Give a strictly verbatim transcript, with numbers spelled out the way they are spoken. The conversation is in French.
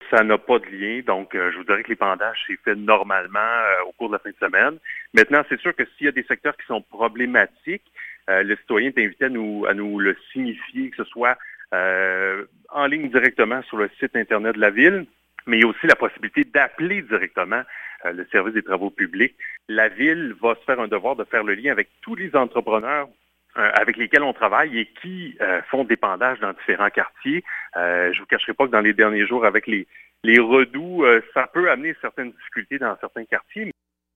ça n'a pas de lien. Donc, euh, je vous dirais que l'épandage s'est fait normalement euh, au cours de la fin de semaine. Maintenant, c'est sûr que s'il y a des secteurs qui sont problématiques, euh, le citoyen est invité à nous, à nous le signifier, que ce soit euh, en ligne directement sur le site Internet de la Ville, mais il y a aussi la possibilité d'appeler directement euh, le service des travaux publics. La Ville va se faire un devoir de faire le lien avec tous les entrepreneurs euh, avec lesquels on travaille et qui euh, font d'épandage dans différents quartiers. Euh, je ne vous cacherai pas que dans les derniers jours, avec les, les redoux, euh, ça peut amener certaines difficultés dans certains quartiers.